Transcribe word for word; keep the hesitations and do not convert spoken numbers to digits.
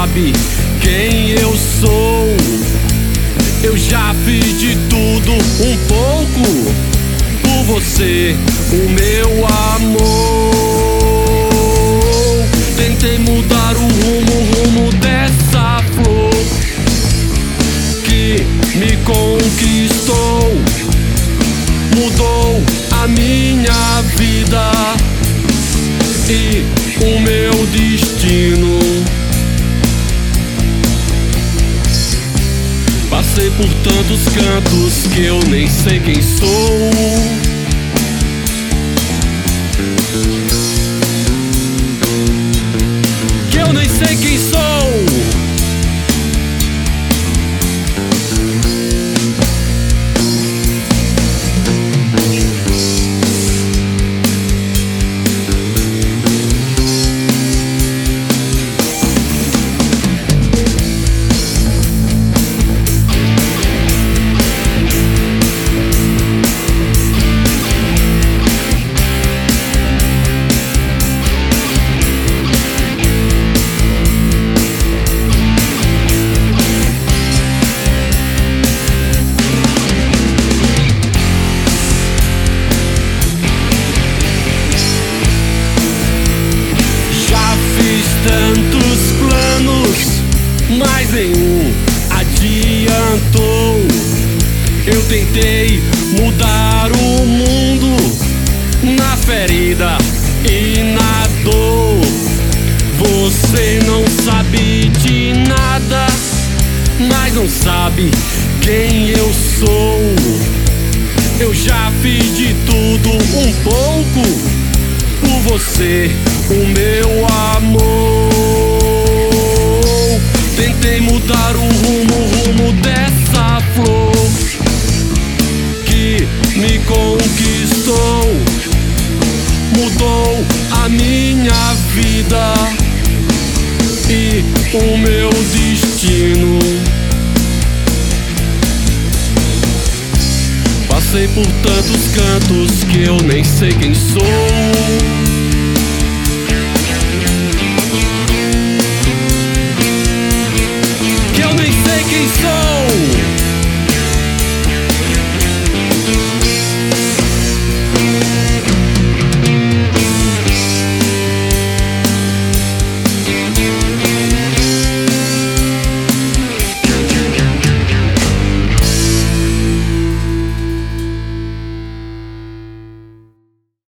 sabe quem eu sou. Eu já fiz de tudo um pouco por você, o meu amor. Tentei mudar o rumo, o rumo dessa flor que me conquistou, mudou a minha vida e o meu destino. Passei por tantos cantos que eu nem sei quem sou. Que eu nem sei quem sou. Tantos planos, mas nenhum adiantou. Eu tentei mudar o mundo na ferida e na dor. Você não sabe de nada, mas não sabe quem eu sou. Eu já fiz de tudo um pouco por você, o meu amor. Tentei mudar o rumo, o rumo dessa flor que me conquistou, mudou a minha vida e o meu destino. Passei por tantos cantos que eu nem sei quem sou. Quem sou?